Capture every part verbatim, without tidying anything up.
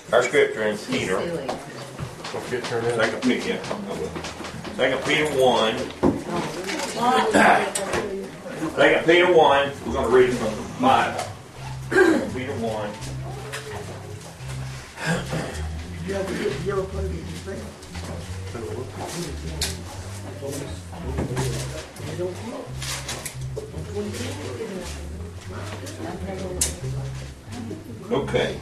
Our scripture in Peter. Second Peter, yeah. Second Peter one. Second Peter one. We're going to read from the Bible. Second Peter one. You ever get yellow plate in your thing? Okay.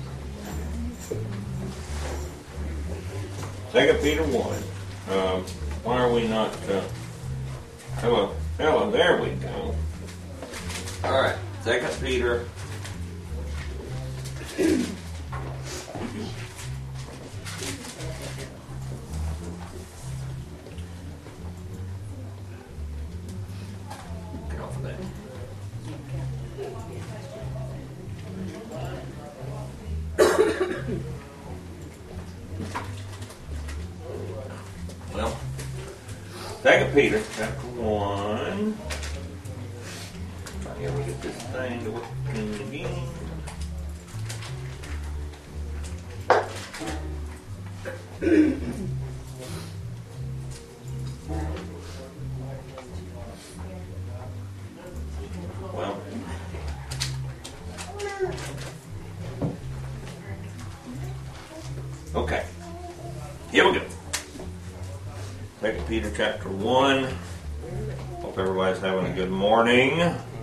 Second Peter one. Um, why are we not? Uh, hello, hello. There we go. All right. Second Peter. Get off of that. Well, Second Peter chapter one. Trying to ever get this thing to work again. Well, okay. Here we go. Second Peter chapter one. Hope everybody's having a good morning.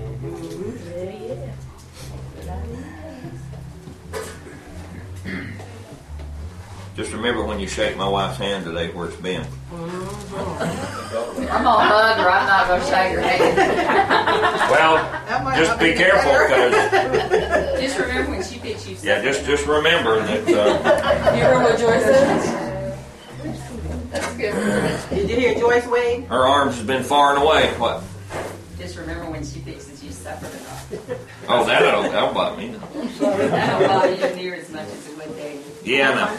Just remember when you shake my wife's hand today where it's been. I'm gonna hug her. I'm not gonna shake her hand. Well, just be careful because Just remember when she picks you. yeah, just just remember that uh, You heard what Joyce said? That's good. Did you hear Joyce Wade? her arms has been far and away. What? Just remember when she fixes you suffer or not. Oh, that'll that'll bother me. That'll bother you near as much as it would Dave. Yeah, I know.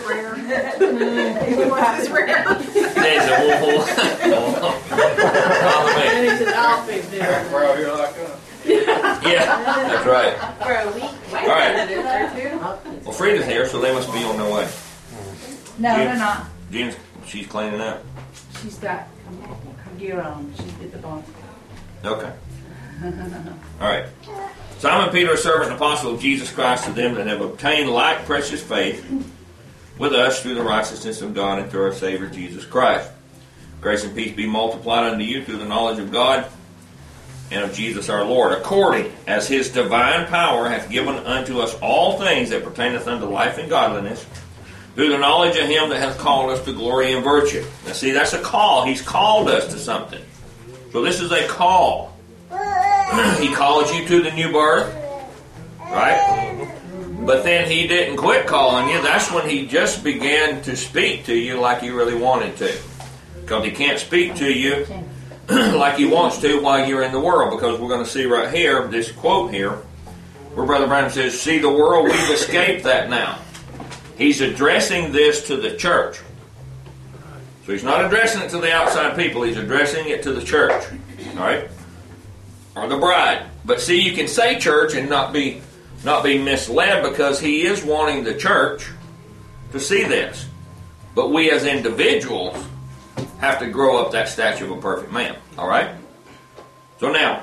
It's rare. There's a whole whole. Bother me. Well, you're like that. Yeah, that's right. For a week. All right. Well, Frida's here, so they must be on their way. No, Yeah. they're not. Jean's she's cleaning up. She's got her gear on. She did the bone. Okay. All right. Simon Peter, a servant and apostle of Jesus Christ, to them that have obtained like precious faith with us through the righteousness of God and through our Savior Jesus Christ. Grace and peace be multiplied unto you through the knowledge of God and of Jesus our Lord, according as his divine power hath given unto us all things that pertaineth unto life and godliness, through the knowledge of him that hath called us to glory and virtue. Now see, that's a call. He's called us to something. So this is a call. He called you to the new birth, right? But then he didn't quit calling you. That's when he just began to speak to you like he really wanted to. Because he can't speak to you like he wants to while you're in the world. Because we're going to see right here, this quote here, where Brother Branham says, see the world, we've escaped that now. He's addressing this to the church. So he's not addressing it to the outside people. He's addressing it to the church. All right? Or the bride. But see, you can say church and not be not be misled, because he is wanting the church to see this. But we as individuals have to grow up that statue of a perfect man. All right? So now.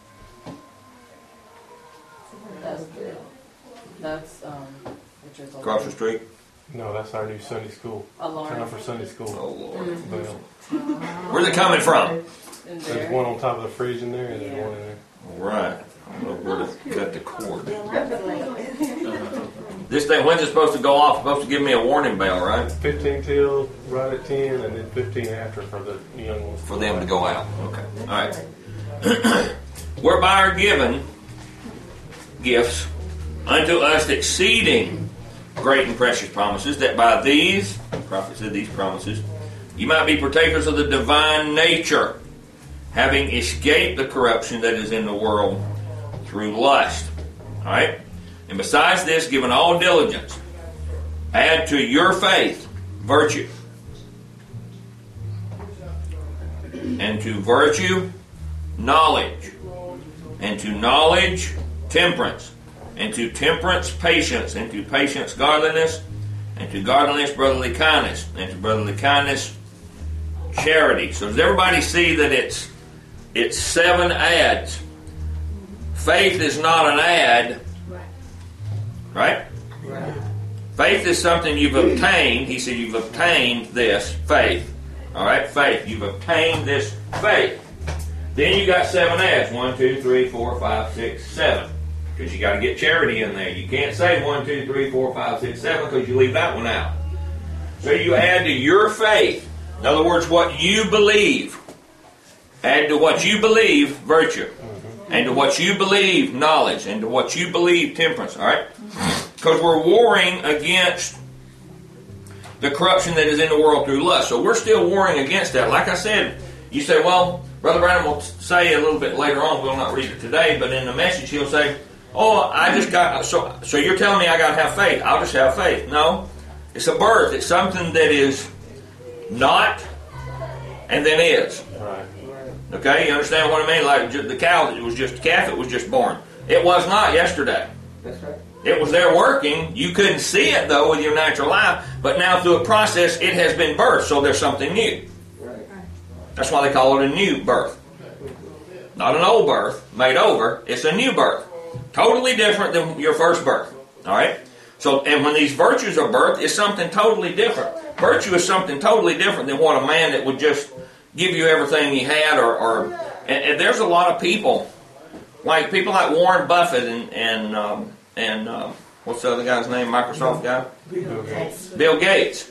That's good. That's, um, Richard's old. Across the street. No, that's our new Sunday school. Alarm. Time for Sunday school. Oh, Lord. Bell. Where's it coming from? In There's there. one on top of the fridge in there, and Yeah. there's one in there. All right. I don't know where to cut the cord. This thing, when's it supposed to go off? It's supposed to give me a warning bell, right? fifteen till right at ten, and then fifteen after for the young ones. For them to go out. Okay. All right. Whereby are given gifts unto us exceeding great and precious promises, that by these, the prophet said these promises, you might be partakers of the divine nature, having escaped the corruption that is in the world through lust. All right? And besides this, given all diligence, add to your faith virtue. And to virtue, knowledge. And to knowledge, temperance. And to temperance, patience. And to patience, godliness. and to godliness brotherly kindness, and to brotherly kindness charity. So does everybody see that it's it's seven ads? Faith is not an ad, right? Right. Faith is something you've obtained. He said you've obtained this faith. All right, faith. You've obtained this faith. Then you got seven ads. One, two, three, four, five, six, seven. Because you got to get charity in there. You can't say one, two, three, four, five, six, seven because you leave that one out. So you add to your faith. In other words, what you believe. Add to what you believe, virtue. And to what you believe, knowledge. And to what you believe, temperance. All right? Because we're warring against the corruption that is in the world through lust. So we're still warring against that. Like I said, you say, well, Brother Branham will say a little bit later on, we'll not read it today, but in the message he'll say, oh, I just got, so, so you're telling me I got to have faith. I'll just have faith. No. It's a birth. It's something that is not and then is. Right. Okay, you understand what I mean? Like the cow that was just a calf, it was just born. It was not yesterday. That's right. It was there working. You couldn't see it though with your natural eye, but now through a process it has been birthed, so there's something new. Right. That's why they call it a new birth. Not an old birth made over, it's a new birth. Totally different than your first birth. Alright? So, and when these virtues are birthed, it's something totally different. Virtue is something totally different than what a man that would just give you everything he had, or, or and, and there's a lot of people, like people like Warren Buffett and and um, and um, what's the other guy's name? Microsoft guy, Bill Gates. Bill Gates.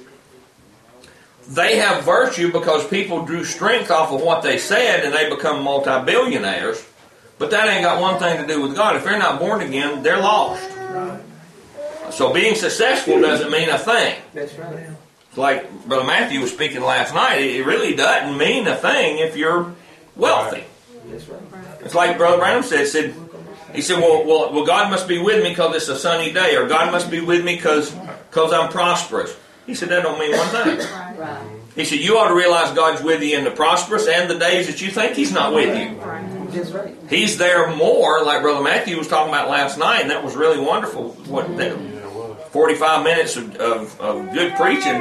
They have virtue because people drew strength off of what they said, and they become multi-billionaires. But that ain't got one thing to do with God. If they're not born again, they're lost. Right. So being successful doesn't mean a thing. That's right. Like Brother Matthew was speaking last night, it really doesn't mean a thing if you're wealthy. That's right. It's like Brother Branham said, said he said, well, well, well, God must be with me because it's a sunny day, or God must be with me because because I'm prosperous. He said, that don't mean one thing. Right. He said, you ought to realize God's with you in the prosperous and the days that you think He's not with you. That's right. He's there more, like Brother Matthew was talking about last night, and that was really wonderful. What that, forty-five minutes of, of, of good preaching,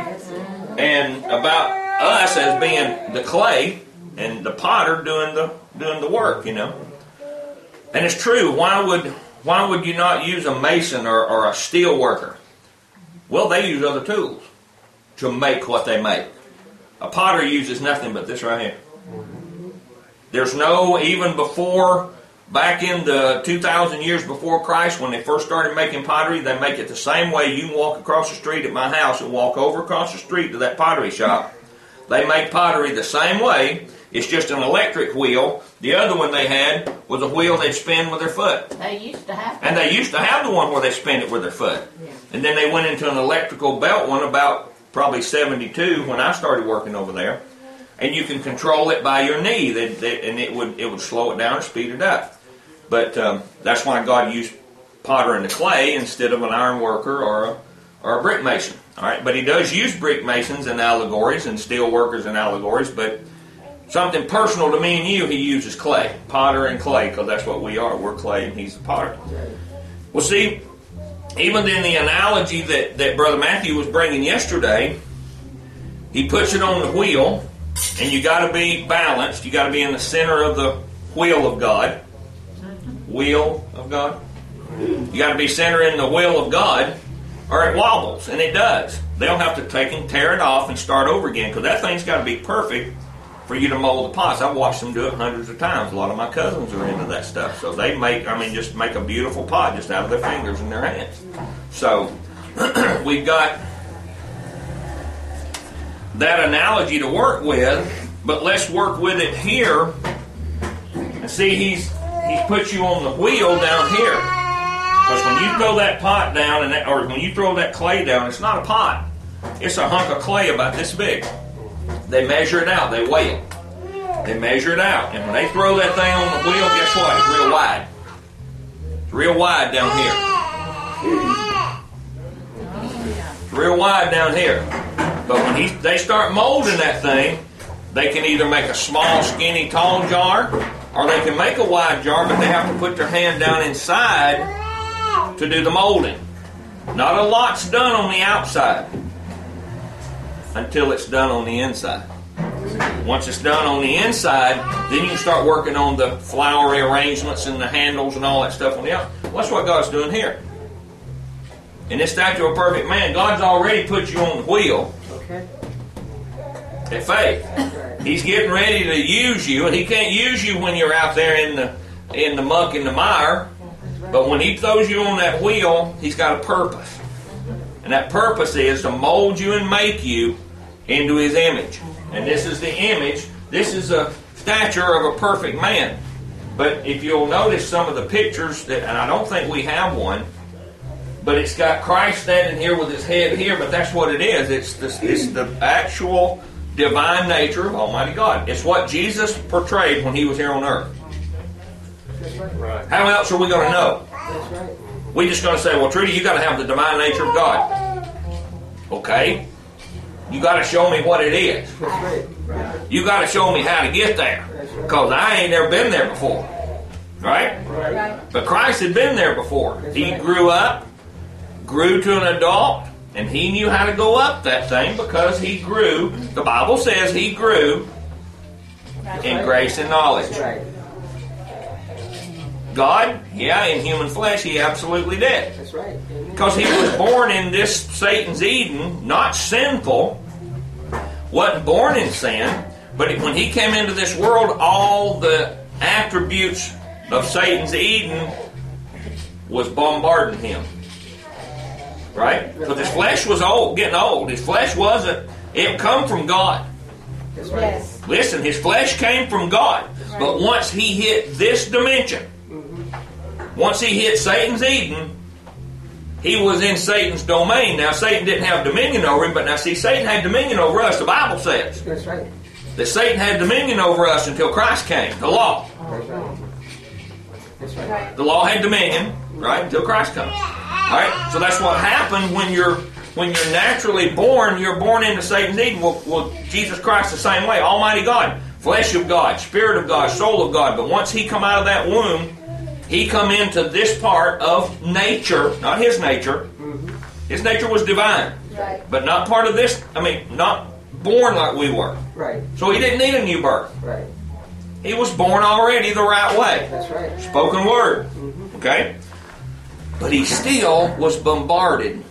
and about us as being the clay and the potter doing the doing the work, you know. And it's true. Why would why would you not use a mason or, or a steel worker? Well, they use other tools to make what they make. A potter uses nothing but this right here. There's no, even before, back in the two thousand years before Christ, when they first started making pottery, they make it the same way. You can walk across the street at my house and walk over across the street to that pottery shop. They make pottery the same way. It's just an electric wheel. The other one they had was a wheel they'd spin with their foot. They used to have And they used to have the one where they spin it with their foot. And then they went into an electrical belt one about probably seventy-two when I started working over there. And you can control it by your knee, they, they, and it would it would slow it down or speed it up. But um, that's why God used potter and the clay instead of an iron worker or a, or a brick mason. All right, but He does use brick masons and allegories and steel workers and allegories. But something personal to me and you, He uses clay, potter and clay, because that's what we are. We're clay and He's the potter. Well, see, even in the analogy that, that Brother Matthew was bringing yesterday, he puts it on the wheel. And you got to be balanced. You got to be in the center of the wheel of God. Wheel of God. You got to be center in the wheel of God, or it wobbles, and it does. They'll have to take and tear it off and start over again, because that thing's got to be perfect for you to mold the pots. I've watched them do it hundreds of times. A lot of my cousins are into that stuff, so they make, I mean, just make a beautiful pot just out of their fingers and their hands. So we've got that analogy to work with, but let's work with it here. And see, he's he's put you on the wheel down here, because when you throw that pot down, and that, or when you throw that clay down, it's not a pot. It's a hunk of clay about this big. They measure it out. They weigh it. They measure it out, and when they throw that thing on the wheel, guess what? It's real wide. It's real wide down here. It's real wide down here. But when he, they start molding that thing, they can either make a small, skinny, tall jar, or they can make a wide jar, but they have to put their hand down inside to do the molding. Not a lot's done on the outside until it's done on the inside. Once it's done on the inside, then you can start working on the flowery arrangements and the handles and all that stuff on the outside. Well, that's what God's doing here. In this statue of a perfect man, God's already put you on the wheel Okay. at faith. He's getting ready to use you, and He can't use you when you're out there in the in the muck and the mire. But when He throws you on that wheel, He's got a purpose. And that purpose is to mold you and make you into His image. And this is the image. This is a stature of a perfect man. But if you'll notice some of the pictures, that, and I don't think we have one, but it's got Christ standing here with His head here, but that's what it is. It's the, it's the actual divine nature of Almighty God. It's what Jesus portrayed when He was here on earth. Right. How else are we going to know? That's right. We're just going to say, well, Trudy, you got to have the divine nature of God. Okay? You got to show me what it is. That's right. Right. You got to show me how to get there. Because I ain't never been there before. Right? Right. But Christ had been there before. He grew up, grew to an adult, and He knew how to go up that thing because He grew. The Bible says He grew in grace and knowledge. That's right. God, yeah, in human flesh, He absolutely did. That's right. Because He was born in this Satan's Eden, not sinful, wasn't born in sin, but when He came into this world, all the attributes of Satan's Eden was bombarding Him. Right? Because His flesh was old, getting old. His flesh wasn't, it come from God. That's right. Yes. Listen, His flesh came from God. But once He hit this dimension, once He hit Satan's Eden, He was in Satan's domain. Now, Satan didn't have dominion over Him, but now see, Satan had dominion over us. The Bible says That's right. that Satan had dominion over us until Christ came, the law. That's right. That's right. The law had dominion, right, until Christ comes. All right, so that's what happened when you're when you're naturally born. You're born into Satan's Eden. Well, well, Jesus Christ the same way, Almighty God, flesh of God, Spirit of God, soul of God. But once He come out of that womb, He come into this part of nature, not His nature. His nature was divine, Right. but not part of this. I mean, not born like we were. Right. So He didn't need a new birth. Right. He was born already the right way. That's right. Spoken word. Okay? But He still was bombarded.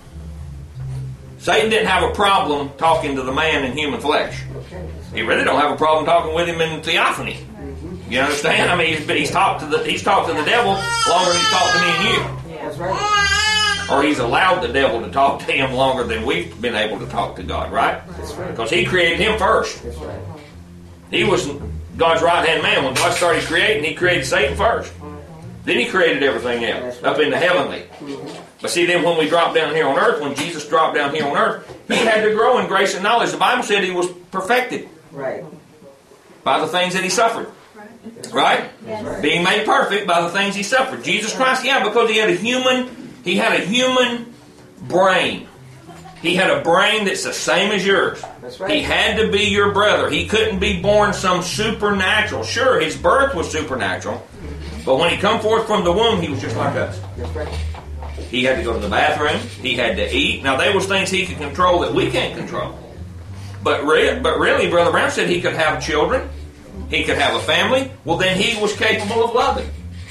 Satan didn't have a problem talking to the man in human flesh. Okay. He really don't have a problem talking with him in theophany. You understand? I mean, he's, he's talked to the he's talked to the devil longer than he's talked to me and you. That's right. Or He's allowed the devil to talk to him longer than we've been able to talk to God, right? That's right. Because He created him first. That's right. He was God's right-hand man. When God started creating, He created Satan first. Then He created everything else up in the heavenly. But see, then when we drop down here on earth, when Jesus dropped down here on earth, He had to grow in grace and knowledge. The Bible said He was perfected Right. by the things that He suffered. Right? That's right. Being made perfect by the things He suffered. Jesus Christ, yeah, because He had a human, He had a human brain. He had a brain that's the same as yours. That's right. He had to be your brother. He couldn't be born some supernatural. Sure, His birth was supernatural, but when He come forth from the womb, He was just like us. That's right. He had to go to the bathroom. He had to eat. Now, there was things He could control that we can't control. But, re- but really, Brother Brown said He could have children. He could have a family. Well, then He was capable of loving.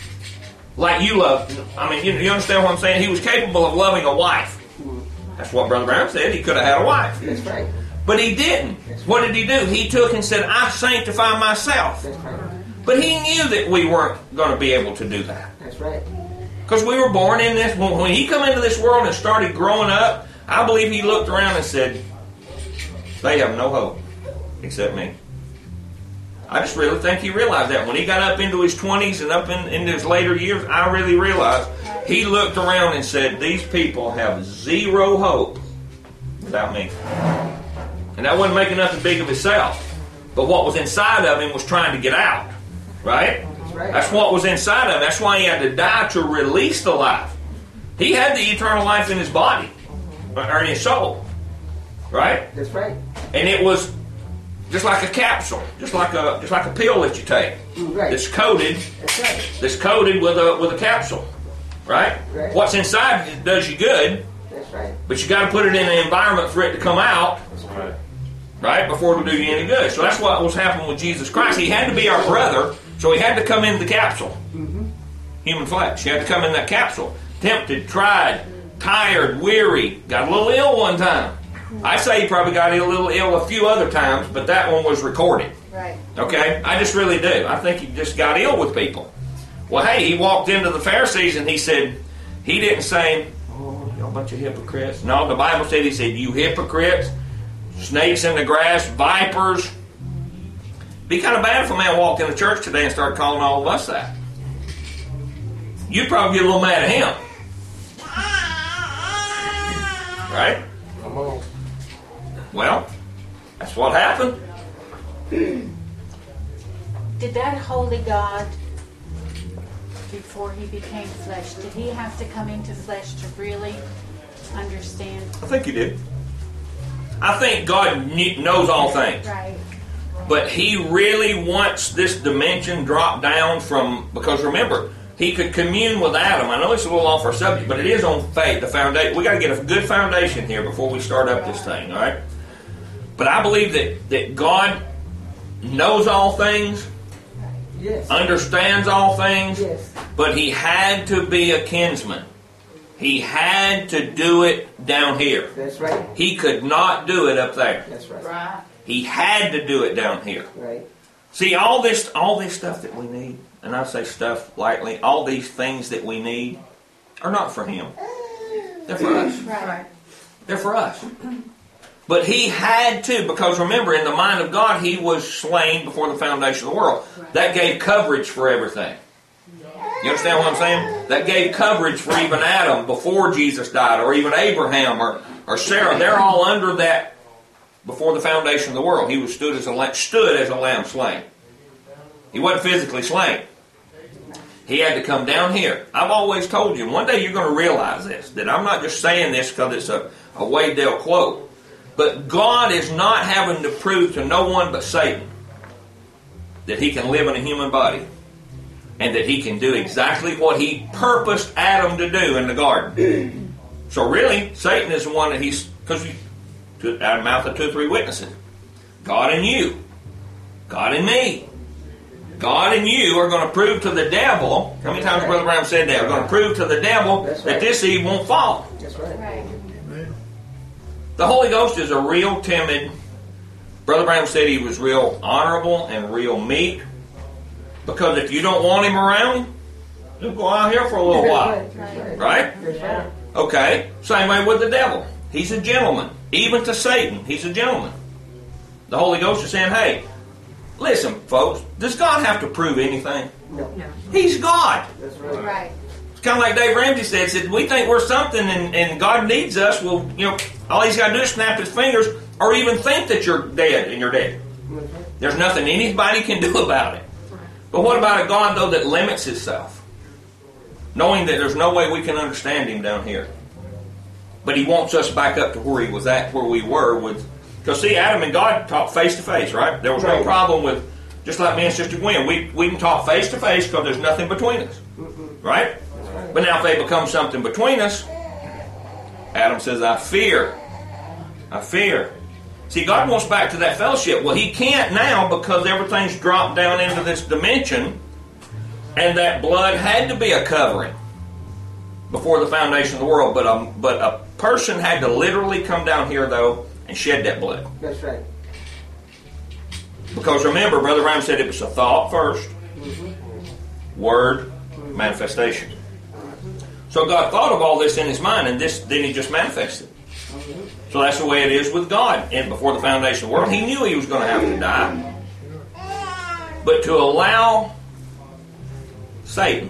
Like you love. I mean, you, you understand what I'm saying? He was capable of loving a wife. That's what Brother Brown said. He could have had a wife. That's right. But He didn't. What did He do? He took and said, I sanctify myself. That's right. But He knew that we weren't going to be able to do that. That's right. Because we were born in this. When, when He come into this world and started growing up, I believe He looked around and said, they have no hope except me. I just really think He realized that. When He got up into His twenties and up in, into His later years, I really realized He looked around and said, these people have zero hope without me. And that wasn't making nothing big of Himself. But what was inside of Him was trying to get out. Right? That's right. That's what was inside of Him. That's why He had to die to release the life. He had the eternal life in His body. Or in His soul. Right? That's right. And it was just like a capsule, just like a just like a pill that you take. Right. That's coated, That's right. that's coated with a with a capsule, right? Right. What's inside does you good, That's right. But you got to put it in an environment for it to come out, That's right. right, before it'll do you any good. So that's what was happening with Jesus Christ. He had to be our brother, so he had to come in the capsule. Mm-hmm. Human flesh. He had to come in that capsule. Tempted, tried, tired, weary, got a little ill one time. I say he probably got a little ill a few other times, but that one was recorded. Right. Okay? I just really do. I think he just got ill with people. Well, hey, he walked into the Pharisees and he said, he didn't say, oh, y'all a bunch of hypocrites. No, the Bible said, he said, you hypocrites, snakes in the grass, vipers. Be kind of bad if a man walked into church today and started calling all of us that. You'd probably get a little mad at him. Right? Come on. Well, that's what happened. Did that holy God, before he became flesh, did he have to come into flesh to really understand? I think he did. I think God kn- knows all things. Right. But he really wants this dimension dropped down from, because remember, he could commune with Adam. I know it's a little off our subject, but it is on faith, the foundation. We got to get a good foundation here before we start up this thing, all right? But I believe that, that God knows all things, Yes. understands all things, Yes. but he had to be a kinsman. He had to do it down here. That's right. He could not do it up there. That's right. Right. He had to do it down here. Right. See, all this all this stuff that we need, and I say stuff lightly, all these things that we need are not for him. They're for us. Right. They're for us. But he had to, because remember, in the mind of God, he was slain before the foundation of the world. That gave coverage for everything. You understand what I'm saying? That gave coverage for even Adam before Jesus died, or even Abraham or, or Sarah. They're all under that before the foundation of the world. He was stood as a lamb, stood as a lamb slain. He wasn't physically slain. He had to come down here. I've always told you, one day you're going to realize this, that I'm not just saying this because it's a, a Wade Dale quote. But God is not having to prove to no one but Satan that he can live in a human body and that he can do exactly what he purposed Adam to do in the garden. So really, Satan is the one that he's, because out of the mouth of two or three witnesses. God and you. God and me. God and you are going to prove to the devil, how many times Brother Brown said that? We're going to prove to the devil That's that right. this Eve won't fall. That's right. Right. The Holy Ghost is a real timid. Brother Brown said he was real honorable and real meek. Because if you don't want him around, he'll go out here for a little while. That's right. Right? That's right. Okay. Same way with the devil. He's a gentleman. Even to Satan, he's a gentleman. The Holy Ghost is saying, hey, listen, folks, does God have to prove anything? No. He's God. That's right. Right. It's kind of like Dave Ramsey said, said, we think we're something and, and God needs us. Well, you know, all he's got to do is snap his fingers or even think that you're dead and you're dead. That's right. There's nothing anybody can do about it. But what about a God, though, that limits himself? Knowing that there's no way we can understand him down here. But he wants us back up to where he was at, where we were with... Because, see, Adam and God talked face to face, right? There was no Right. problem with... Just like me and Sister Gwen, we, we can talk face to face because there's nothing between us. Right? But now if they become something between us, Adam says, I fear. I fear. See, God wants back to that fellowship. Well, he can't now because everything's dropped down into this dimension, and that blood had to be a covering before the foundation of the world. But a, but a person had to literally come down here, though, and shed that blood. That's right. Because remember, Brother Rhymes said it was a thought first, word, manifestation. So God thought of all this in his mind, and this then he just manifested. So that's the way it is with God. And before the foundation of the world, he knew he was going to have to die. But to allow Satan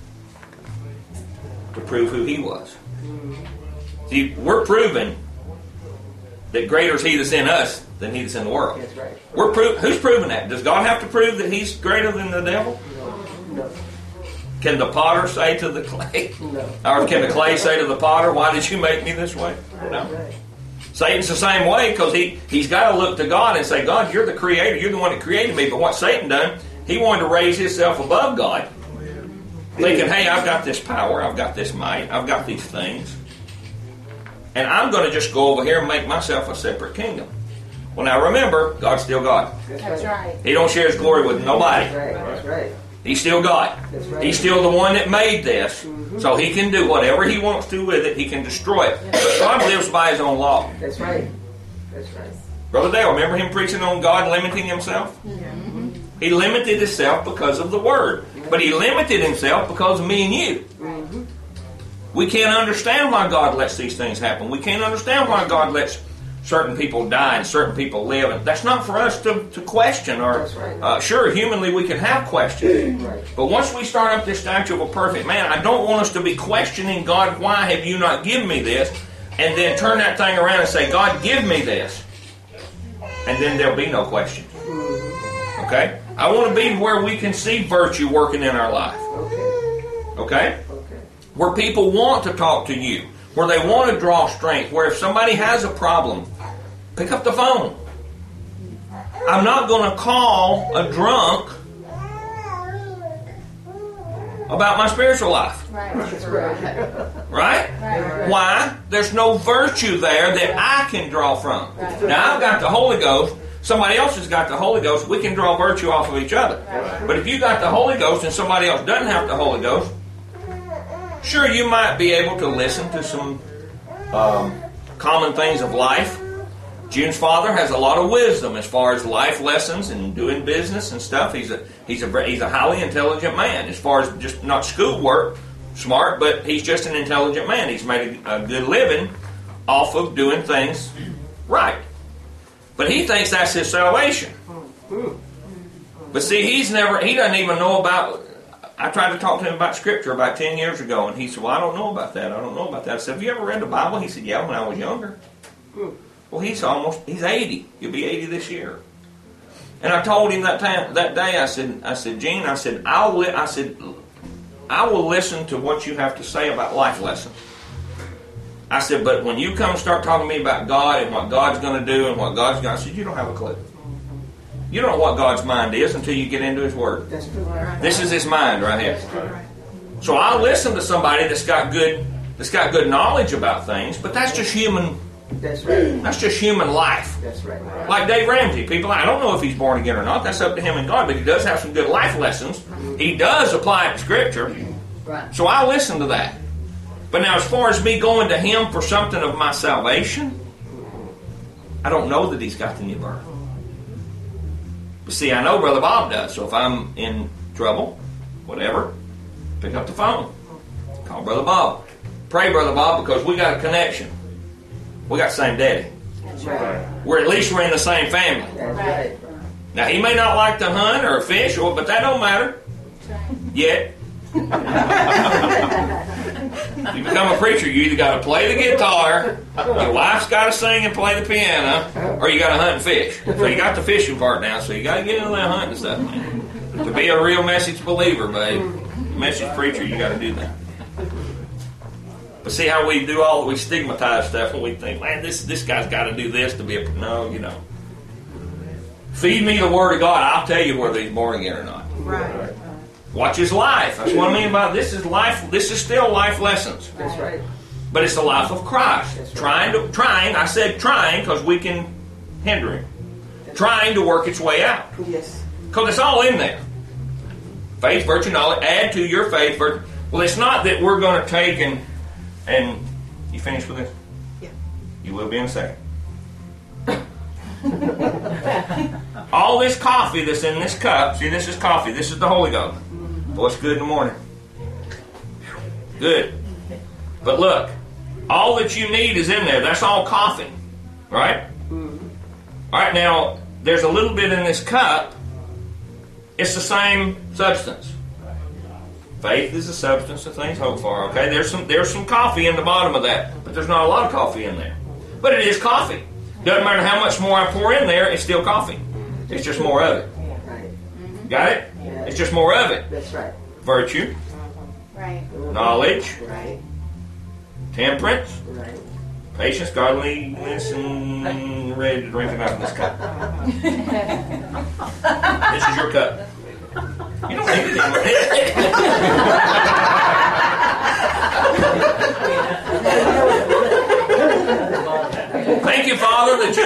to prove who he was. See, we're proving that greater is he that's in us than he that's in the world. That's right. We're pro- Who's proving that? Does God have to prove that he's greater than the devil? No. Can the potter say to the clay? No. Or can the clay say to the potter, why did you make me this way? No. That's right. Satan's the same way because he, he's got to look to God and say, God, you're the creator. You're the one that created me. But what Satan done, he wanted to raise himself above God. Thinking, hey, I've got this power. I've got this might. I've got these things. and I'm going to just go over here and make myself a separate kingdom. Well, now remember, God's still God. That's right. He don't share His glory with nobody. That's right. That's right. He's still God. That's right. He's still the one that made this. Mm-hmm. So He can do whatever He wants to with it. He can destroy it. But God lives by His own law. That's right. That's right. Brother Dale, remember him preaching on God limiting Himself? Mm-hmm. He limited Himself because of the Word. But He limited Himself because of me and you. Mm-hmm. We can't understand why God lets these things happen. We can't understand why God lets certain people die and certain people live. And that's not for us to, to question. Or right. uh, sure, humanly we can have questions. Right. But once we start up this statue of a perfect man, I don't want us to be questioning God, why have you not given me this? And then turn that thing around and say, God, give me this. And then there'll be no question. Okay? I want to be where we can see virtue working in our life. Okay. Okay? Okay. Where people want to talk to you. Where they want to draw strength. Where if somebody has a problem, pick up the phone. I'm not going to call a drunk about my spiritual life. Right. That's right. Right? Right. Why? There's no virtue there that I can draw from. Right. Now, I've got the Holy Ghost. Somebody else has got the Holy Ghost. We can draw virtue off of each other. Right. But if you got the Holy Ghost and somebody else doesn't have the Holy Ghost, sure, you might be able to listen to some um, common things of life. June's father has a lot of wisdom as far as life lessons and doing business and stuff. He's a he's a he's a highly intelligent man as far as just not schoolwork, smart, but he's just an intelligent man. He's made a, a good living off of doing things right. But he thinks that's his salvation. But see, he's never he doesn't even know about. I tried to talk to him about Scripture about ten years ago, and he said, well, I don't know about that. I don't know about that. I said, have you ever read the Bible? He said, yeah, when I was younger. Well, he's almost, he's eighty. He'll be eighty this year. And I told him that time, that day, I said, I said, Gene, I said, I'll li- I said, I will listen to what you have to say about life lessons. I said, but when you come and start talking to me about God and what God's going to do and what God's going to, I said, you don't have a clue. You don't know what God's mind is until you get into His Word. That's true. This is His mind right here. So I'll listen to somebody that's got good that's got good knowledge about things, but that's just human. That's right. That's just human life. That's right. Like Dave Ramsey, people, I don't know if he's born again or not. That's up to him and God, but he does have some good life lessons. He does apply it to Scripture. Right. So I'll listen to that. But now, as far as me going to Him for something of my salvation, I don't know that He's got the new birth. But see, I know Brother Bob does. So if I'm in trouble, whatever, pick up the phone. Call Brother Bob. Pray, Brother Bob, because we got a connection. We got the same daddy. That's right. We're at least we're in the same family. That's right. Now, he may not like to hunt or fish, or but that don't matter. Yet. You become a preacher, you either got to play the guitar, your wife's got to sing and play the piano, or you got to hunt and fish. So you got the fishing part now, so you got to get into that hunting stuff, man. To be a real message believer, babe, message preacher, you got to do that. But see how we do all, we stigmatize stuff and we think, man, this this guy's got to do this to be a, no, you know. Feed me the Word of God, I'll tell you whether he's born again or not. Right. Watch his life. That's what I mean about this is life. This is still life lessons. That's right. But it's the life of Christ. That's right. Trying to, trying, I said trying because we can hinder him. Trying to work its way out. Yes. Because it's all in there. Faith, virtue, knowledge. Add to your faith, virtue. Well, it's not that we're going to take and, and, you finished with this? Yeah. You will be in a second. All this coffee that's in this cup, see, this is coffee. This is the Holy Ghost. Boy, it's good in the morning. Good. But look, all that you need is in there. That's all coffee. Right? All right, now, there's a little bit in this cup. It's the same substance. Faith is the substance of things hoped for. Okay, there's some there's some coffee in the bottom of that, but there's not a lot of coffee in there. But it is coffee. Doesn't matter how much more I pour in there, it's still coffee. It's just more of it. Right. Got it? It's just more of it. That's right. Virtue, Right. knowledge, Right. temperance, Right. patience, godliness, and ready to drink it out of this cup. This is your cup. You don't need it anymore. Thank you, Father, that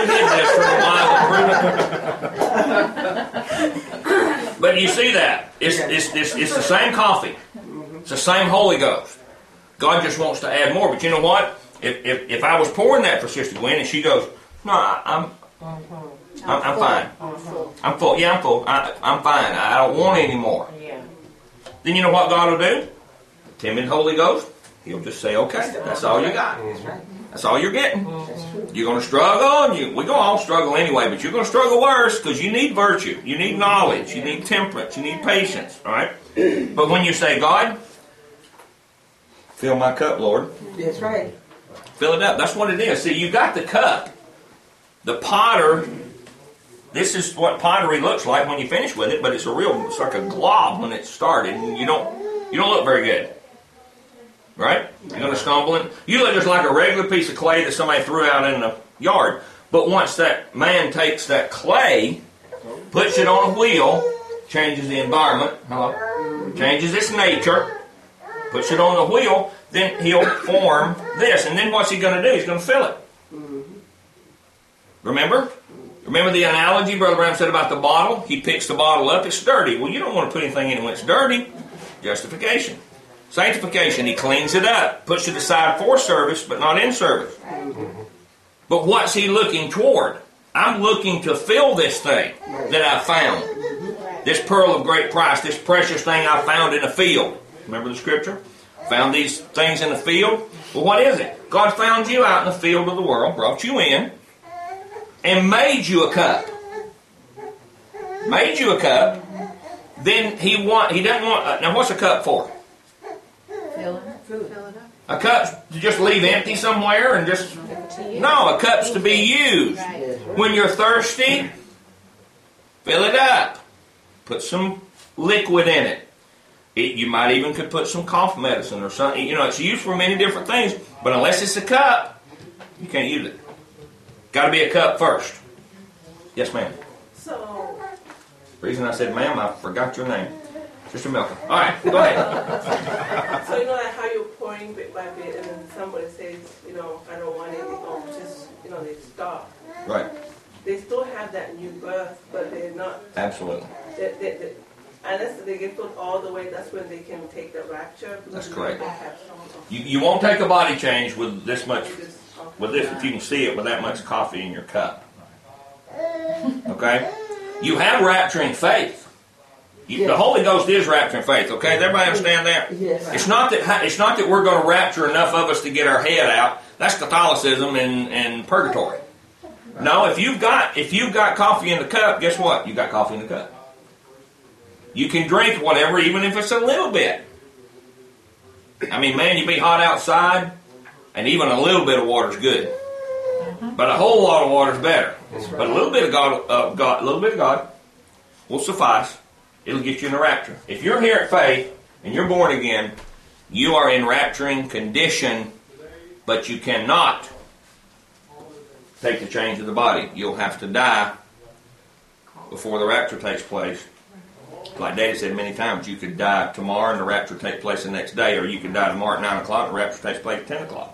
you did this for a while. But you see that. It's, it's, it's, it's the same coffee. It's the same Holy Ghost. God just wants to add more. But you know what? If if, if I was pouring that for Sister Gwen and she goes, no, I, I'm, I'm, I'm fine. I'm full. Yeah, I'm full. I, I'm fine. I don't want any more. Then you know what God will do? Timid Holy Ghost. He'll just say, okay, that's all you got. That's all you're getting. You're going to struggle, and you, we're going to all struggle anyway, but you're going to struggle worse because you need virtue. You need knowledge. You need temperance. You need patience. All right? But when you say, God, fill my cup, Lord. That's right. Fill it up. That's what it is. See, you got the cup. The potter, this is what pottery looks like when you finish with it, but it's a real, it's like a glob when it started, and you don't, you don't look very good. Right? You're going to stumble in. You look just like a regular piece of clay that somebody threw out in the yard. But once that man takes that clay, puts it on a wheel, changes the environment, hello, changes its nature, puts it on the wheel, then he'll form this. And then what's he going to do? He's going to fill it. Remember? Remember the analogy Brother Branham said about the bottle? He picks the bottle up. It's dirty. Well, you don't want to put anything in it when it's dirty. Justification. Sanctification, he cleans it up, puts it aside for service, but not in service. But what's he looking toward? I'm looking to fill this thing that I found. This pearl of great price, this precious thing I found in a field. Remember the scripture? Found these things in the field. Well, what is it? God found you out in the field of the world, brought you in, and made you a cup. Made you a cup. Then he want. He doesn't want. Uh, now, what's a cup for? A cup's to just leave empty somewhere and just... No, a cup's to be used. When you're thirsty, fill it up. Put some liquid in it. it. You might even could put some cough medicine or something. You know, it's used for many different things. But unless it's a cup, you can't use it. Got to be a cup first. Yes, ma'am. So... The reason I said ma'am, I forgot your name. Sister Milka. All right, go ahead. So you know like how you're pouring bit by bit, and then somebody says, you know, I don't want any, or just, you know, they stop. Right. They still have that new birth, but they're not. Absolutely. They, they, they, unless they get filled all the way, that's when they can take the rapture. That's correct. They have some- You, you won't take a body change with this much, with this, if you can see it, with that much coffee in your cup. Okay? You have rapturing faith. You, the Holy Ghost is rapturing faith. Okay, does everybody understand that? Yes. It's not that it's not that we're going to rapture enough of us to get our head out. That's Catholicism and, and purgatory. No, if you've got if you've got coffee in the cup, guess what? You got coffee in the cup. You can drink whatever, even if it's a little bit. I mean, man, you be hot outside, and even a little bit of water's good. But a whole lot of water's better. But a little bit of God, uh, God, a little bit of God will suffice. It'll get you in a rapture. If you're here at faith and you're born again, you are in rapturing condition, but you cannot take the change of the body. You'll have to die before the rapture takes place. Like Daddy said many times, you could die tomorrow and the rapture take place the next day, or you could die tomorrow at nine o'clock and the rapture takes place at ten o'clock.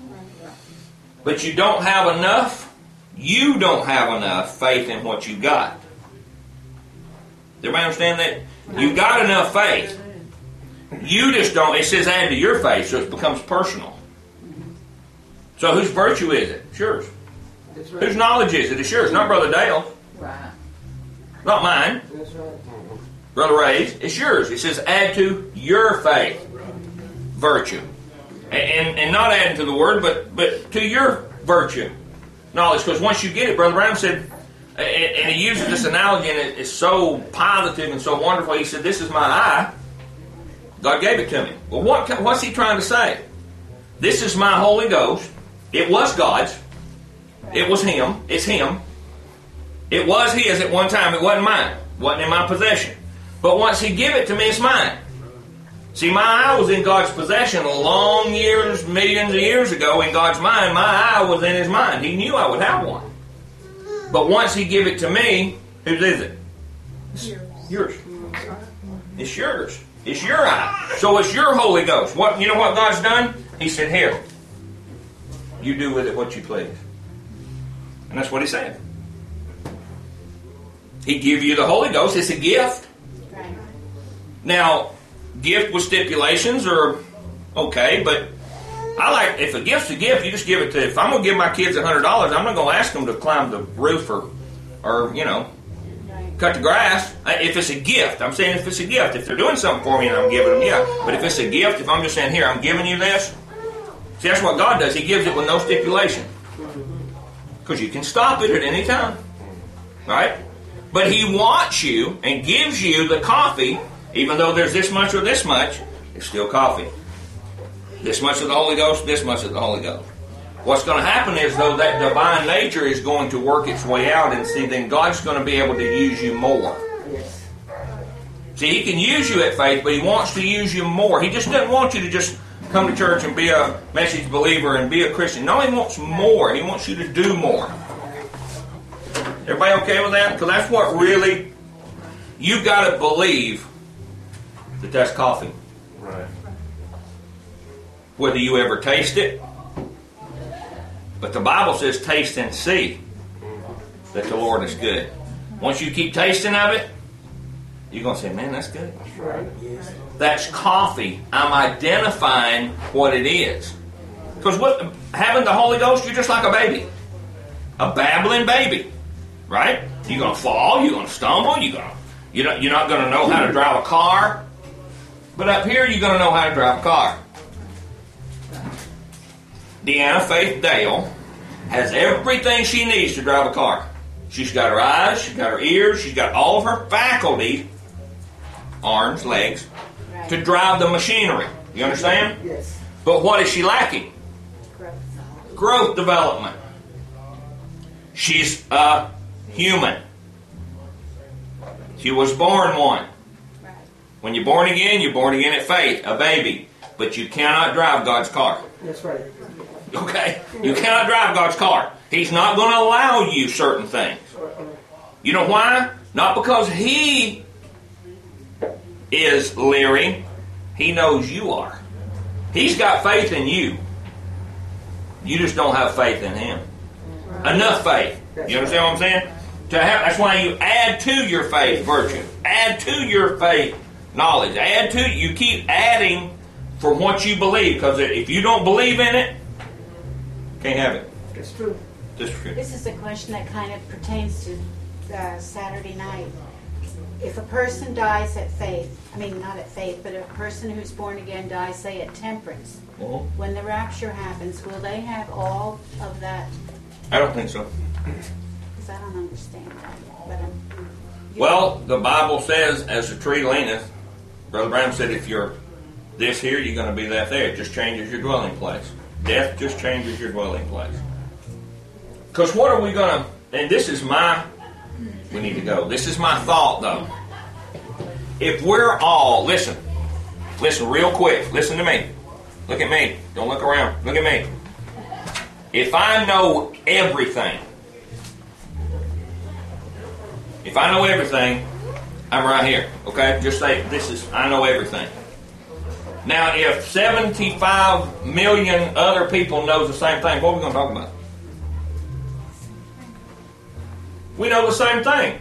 But you don't have enough, you don't have enough faith in what you got. Everybody understand that? You got enough faith. You just don't. It says add to your faith, so it becomes personal. So whose virtue is it? It's yours. That's right. Whose knowledge is it? It's yours. Not Brother Dale's. Right. Not mine. That's right. Brother Ray's. It's yours. It says add to your faith virtue. And, and, and not adding to the word, but, but to your virtue. Knowledge. Because once you get it, Brother Brown said, and he uses this analogy, and it's so positive and so wonderful. He said, this is my eye. God gave it to me. Well, what, what's he trying to say? This is my Holy Ghost. It was God's. It was Him. It's Him. It was His at one time. It wasn't mine. It wasn't in my possession. But once He gave it to me, it's mine. See, my eye was in God's possession long years, millions of years ago in God's mind. My eye was in His mind. He knew I would have one. But once He gave it to me, whose is it? It's yours. It's yours. It's your eye. So it's your Holy Ghost. What you know what God's done? He said, here, you do with it what you please. And that's what he said. He give you the Holy Ghost. It's a gift. Right. Now, gift with stipulations are okay, but I like, if a gift's a gift, you just give it to, if I'm going to give my kids one hundred dollars, I'm not going to ask them to climb the roof or, or you know, Right. cut the grass. If it's a gift, I'm saying if it's a gift. If they're doing something for me and I'm giving them, yeah. But if it's a gift, if I'm just saying, here, I'm giving you this, see, that's what God does. He gives it with no stipulation. Because you can stop it at any time. Right? But He wants you and gives you the coffee, even though there's this much or this much, it's still coffee. This much of the Holy Ghost, this much of the Holy Ghost. What's going to happen is, though, that divine nature is going to work its way out, and see, then God's going to be able to use you more. Yes. See, He can use you at faith, but He wants to use you more. He just doesn't want you to just come to church and be a message believer and be a Christian. No, He wants more. He wants you to do more. Everybody okay with that? Because that's what really, you've got to believe that that's coffee. Right. Whether you ever taste it. But the Bible says taste and see that the Lord is good. Once you keep tasting of it, you're going to say, man, that's good. That's coffee. I'm identifying what it is. Because what, having the Holy Ghost, you're just like a baby. A babbling baby. Right? You're going to fall, you're going to stumble, you're, gonna, you're, not, you're not going to know how to drive a car. But up here, you're going to know how to drive a car. Deanna Faith Dale has everything she needs to drive a car. She's got her eyes, she's got her ears, she's got all of her faculties, arms, legs, Right. to drive the machinery. You understand? Yes. But what is she lacking? Growth. Growth development. She's a human. She was born one. Right. When you're born again, you're born again at faith, a baby. But you cannot drive God's car. That's right. Okay? You cannot drive God's car. He's not going to allow you certain things. You know why? Not because He is leery. He knows you are. He's got faith in you. You just don't have faith in Him. Enough faith. You understand what I'm saying? To have, that's why you add to your faith virtue. Add to your faith knowledge. Add to, you keep adding from what you believe. Because if you don't believe in it, can't have it. That's true. That's true. This is a question that kind of pertains to uh, Saturday night. If a person dies at faith, I mean not at faith, but a person who's born again dies, say at temperance, Uh-huh. when the rapture happens, will they have all of that? I don't think so. Because I don't understand that. But I'm, you Well, the Bible says, as the tree leaneth, Brother Brown said, if you're this here, you're going to be that there. It just changes your dwelling place. Death just changes your dwelling place. Because what are we going to... And this is my... We need to go. This is my thought, though. If we're all... Listen. Listen real quick. Listen to me. Look at me. Don't look around. Look at me. If I know everything... If I know everything, I'm right here. Okay? Just say, this is... I know everything. Now, if seventy-five million other people knows the same thing, what are we going to talk about? We know the same thing.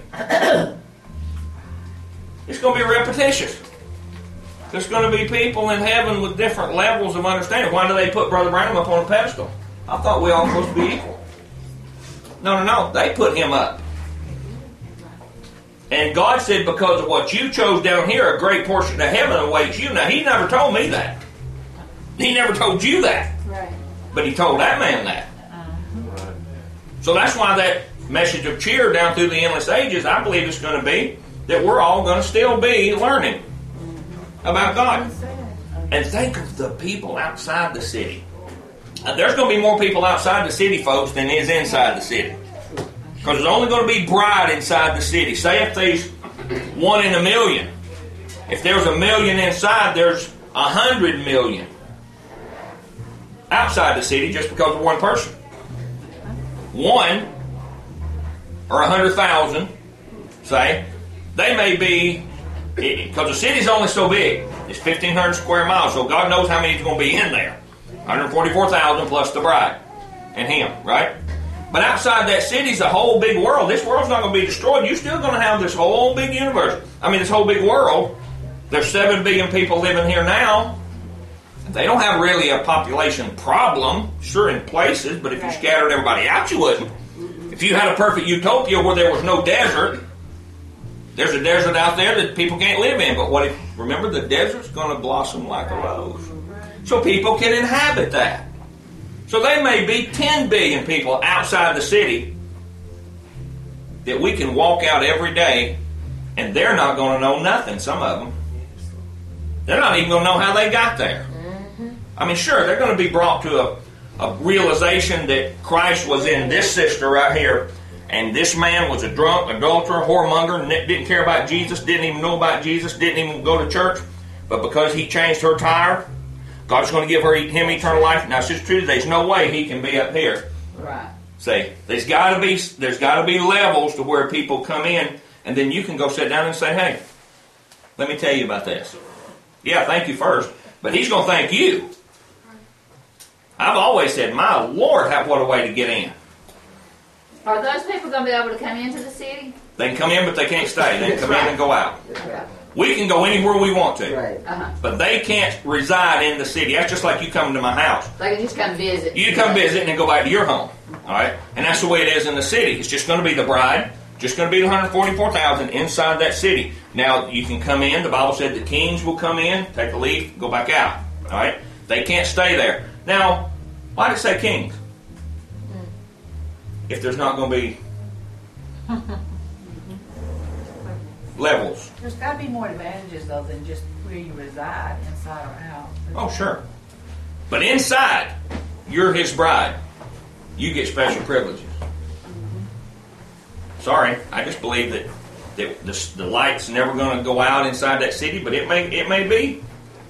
It's going to be repetitious. There's going to be people in heaven with different levels of understanding. Why do they put Brother Branham up on a pedestal? I thought we all supposed to be equal. No, no, no. They put him up. And God said, because of what you chose down here, a great portion of heaven awaits you. Now, He never told me that. He never told you that. right. But He told that man that. So that's why that message of cheer down through the endless ages, I believe it's going to be that we're all going to still be learning about God. And think of the people outside the city. Uh, there's going to be more people outside the city, folks, than is inside the city. Because there's only going to be bride inside the city. Say if there's one in a million. If there's a million inside, there's a hundred million outside the city just because of one person. One, or a hundred thousand, say, they may be, because the city's only so big. It's fifteen hundred square miles, so God knows how many is going to be in there. one hundred forty-four thousand plus the bride and him, right? But outside that city is a whole big world. This world's not going to be destroyed. You're still going to have this whole big universe. I mean, this whole big world. There's seven billion people living here now. They don't have really a population problem. Sure, in places, but if you scattered everybody out, you wouldn't. If you had a perfect utopia where there was no desert, there's a desert out there that people can't live in. But what if, remember, the desert's going to blossom like a rose. So people can inhabit that. So there may be ten billion people outside the city that we can walk out every day, and they're not going to know nothing, some of them. They're not even going to know how they got there. I mean, sure, they're going to be brought to a, a realization that Christ was in this sister right here, and this man was a drunk, adulterer, whoremonger, and didn't care about Jesus, didn't even know about Jesus, didn't even go to church, but because he changed her tire, God's going to give her him eternal life. Now, it's just true. There's no way he can be up here. Right. Say, there's got to be there's got to be levels to where people come in, and then you can go sit down and say, "Hey, let me tell you about this." Yeah, thank you first, but he's going to thank you. I've always said, "My Lord, how, what a way to get in." Are those people going to be able to come into the city? They can come in, but they can't stay. They can come in and go out. That's right. We can go anywhere we want to. Right. Uh-huh. But they can't reside in the city. That's just like you come to my house. They can just come visit. You come visit and then go back to your home. All right? And that's the way it is in the city. It's just going to be the bride. Just going to be the one hundred forty-four thousand inside that city. Now, you can come in. The Bible said the kings will come in, take a leave, go back out. All right? They can't stay there. Now, why did it say kings? If there's not going to be levels. There's got to be more advantages, though, than just where you reside, inside or out. Oh, sure. But inside, you're his bride. You get special privileges. Sorry, I just believe that, that the, the light's never going to go out inside that city, but it may it may be.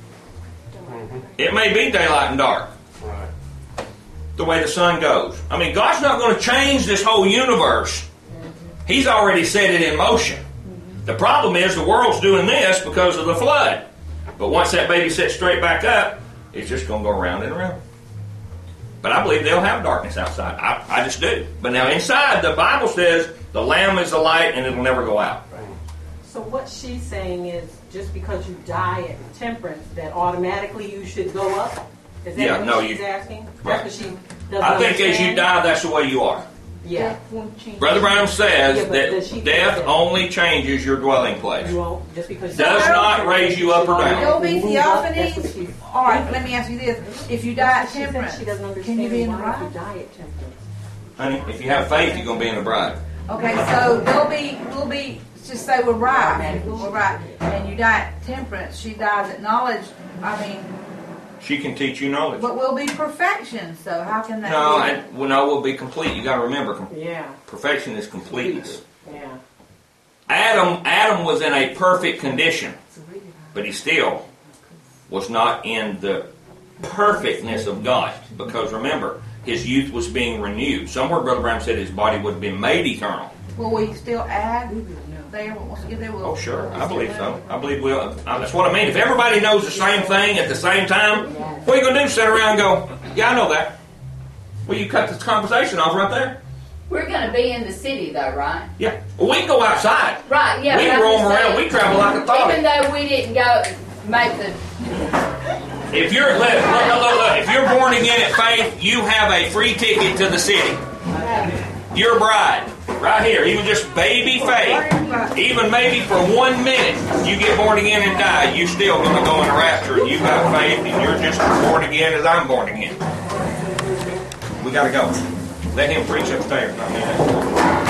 It may be daylight and dark. Right. The way the sun goes. I mean, God's not going to change this whole universe. He's already set it in motion. The problem is the world's doing this because of the flood. But once that baby sits straight back up, it's just going to go around and around. But I believe they'll have darkness outside. I, I just do. But now inside, the Bible says the Lamb is the light and it'll never go out. So what she's saying is just because you die at temperance, that automatically you should go up? Is that Yeah, what no, she's you- asking? right. That's what she doesn't I think as you understand? die, that's the way you are. Yeah. Brother Brown says Yeah, but that does she death think that- only changes your dwelling place. You won't, just because Does you not raise you up or down. There'll be Move up, that's what theophanies. she's- All right, let me ask you this. If you die at She said temperance, she doesn't can understand you be in the why you bride? die at temperance. Honey, if you have faith, you're going to be in the bride. Okay, so there'll be, we'll be, just say we're right, we're right, and you die at temperance, she dies at knowledge, I mean, She can teach you knowledge. but we'll be perfection, so how can that No, be? and, well, no, we'll be complete. You got to remember, com- Yeah. perfection is completeness. Yeah. Adam, Adam was in a perfect condition, but he still was not in the perfectness of God. Because remember, his youth was being renewed. Somewhere, Brother Brown said his body would have been made eternal. Will we still add there, once again, there will? Oh, sure. I believe so. I believe we'll. Uh, that's what I mean. If everybody knows the same thing at the same time, what are you going to do? Sit around and go, yeah, I know that. Well, you cut this conversation off right there. We're going to be in the city, though, right? Yeah. Well, we can go outside. Right, yeah. We but can I'm roam just around. saying, We travel like a thought. Even though we didn't go make the... If you're look, look, look, look, if you're born again at faith, you have a free ticket to the city. Your bride, right here, even just baby faith, even maybe for one minute, you get born again and die, you still going to go in the rapture. You got faith, and you're just as born again as I'm born again. We got to go. Let him preach upstairs. Not me.